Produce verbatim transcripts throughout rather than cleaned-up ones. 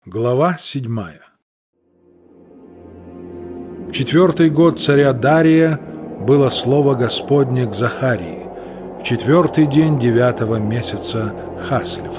Глава седьмая. В четвертый год царя Дария было слово Господне к Захарии, в четвертый день девятого месяца Хаслефа.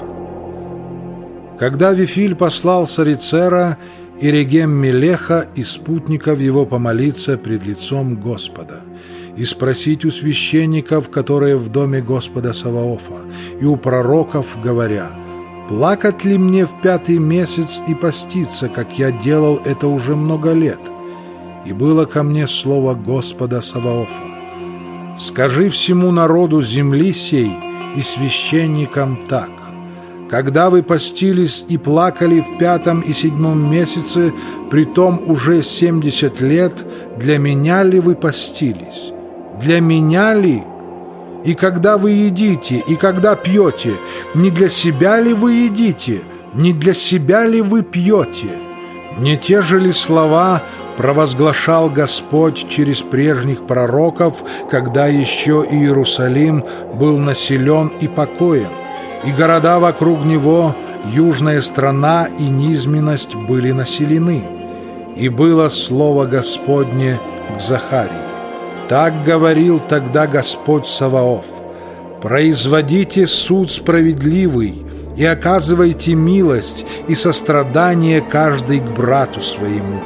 Когда Вифиль послал Сарицера и Регем-Мелеха и спутников его помолиться пред лицом Господа и спросить у священников, которые в доме Господа Саваофа, и у пророков, говоря: «Плакать ли мне в пятый месяц и поститься, как я делал это уже много лет?» И было ко мне слово Господа Саваофа: «Скажи всему народу земли сей и священникам так: когда вы постились и плакали в пятом и седьмом месяце, притом уже семьдесят лет, для меня ли вы постились? Для меня ли? И когда вы едите, и когда пьете, не для себя ли вы едите, не для себя ли вы пьете? Не те же ли слова провозглашал Господь через прежних пророков, когда еще Иерусалим был населен и покоен, и города вокруг него, южная страна и низменность были населены? И было слово Господне к Захарии: так говорил тогда Господь Саваоф: производите суд справедливый и оказывайте милость и сострадание каждый к брату своему.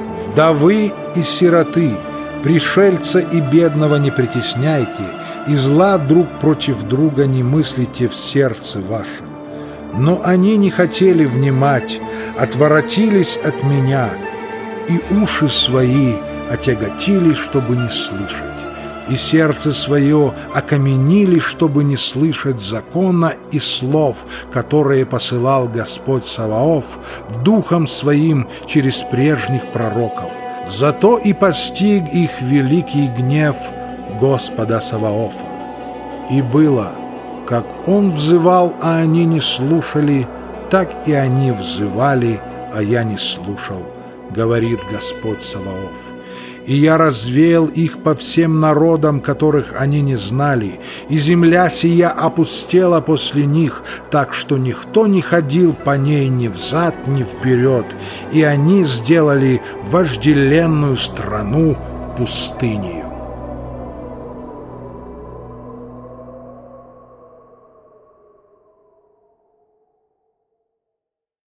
Вдовы и сироты, пришельца и бедного не притесняйте, и зла друг против друга не мыслите в сердце вашем. Но они не хотели внимать, отворотились от меня, и уши свои отяготили, чтобы не слышать, и сердце свое окаменили, чтобы не слышать закона и слов, которые посылал Господь Саваоф духом своим через прежних пророков. Зато и постиг их великий гнев Господа Саваофа. И было, как он взывал, а они не слушали, так и они взывали, а я не слушал, говорит Господь Саваоф. И я развеял их по всем народам, которых они не знали, и земля сия опустела после них, так что никто не ходил по ней ни взад, ни вперед, и они сделали вожделенную страну пустынею.